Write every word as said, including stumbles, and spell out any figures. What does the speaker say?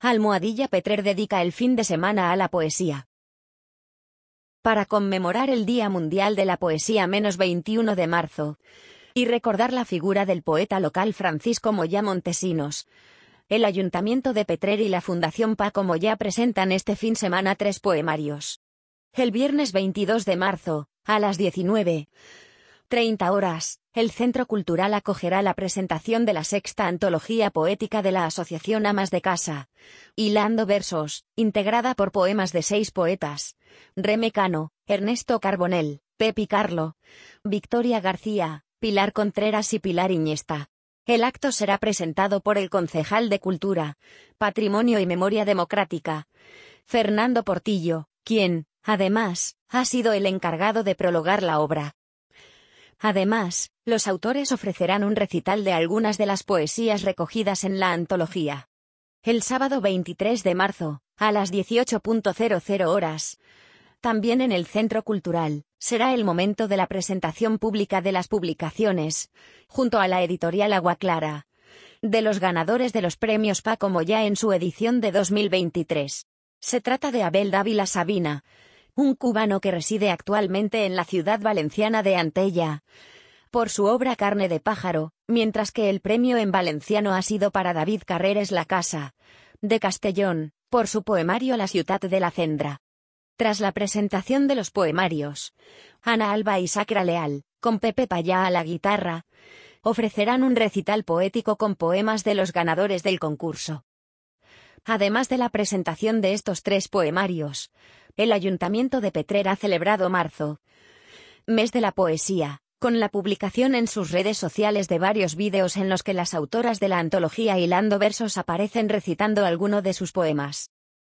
Almohadilla Petrer dedica el fin de semana a la poesía. Para conmemorar el Día Mundial de la Poesía menos veintiuno de marzo, y recordar la figura del poeta local Francisco Moyá Montesinos, el Ayuntamiento de Petrer y la Fundación Paco Moyá presentan este fin de semana tres poemarios. El viernes veintidós de marzo, a las diecinueve treinta horas, el Centro Cultural acogerá la presentación de la sexta antología poética de la Asociación Amas de Casa, Hilando Versos, integrada por poemas de seis poetas: Reme Cano, Ernesto Carbonell, Pepi Carlo, Victoria García, Pilar Contreras y Pilar Iñesta. El acto será presentado por el concejal de Cultura, Patrimonio y Memoria Democrática, Fernando Portillo, quien, además, ha sido el encargado de prologar la obra. Además, los autores ofrecerán un recital de algunas de las poesías recogidas en la antología. El sábado veintitrés de marzo, a las dieciocho horas, también en el Centro Cultural, será el momento de la presentación pública de las publicaciones, junto a la editorial Agua Clara, de los ganadores de los premios Paco Moyá en su edición de dos mil veintitrés. Se trata de Abel Dávila Sabina, un cubano que reside actualmente en la ciudad valenciana de Antella, por su obra Carne de pájaro, mientras que el premio en valenciano ha sido para David Carreres La Casa, de Castellón, por su poemario La ciutat de la cendra. Tras la presentación de los poemarios, Ana Alba y Sacra Leal, con Pepe Payá a la guitarra, ofrecerán un recital poético con poemas de los ganadores del concurso. Además de la presentación de estos tres poemarios, el Ayuntamiento de Petrer ha celebrado marzo, mes de la poesía, con la publicación en sus redes sociales de varios vídeos en los que las autoras de la antología Hilando Versos aparecen recitando alguno de sus poemas.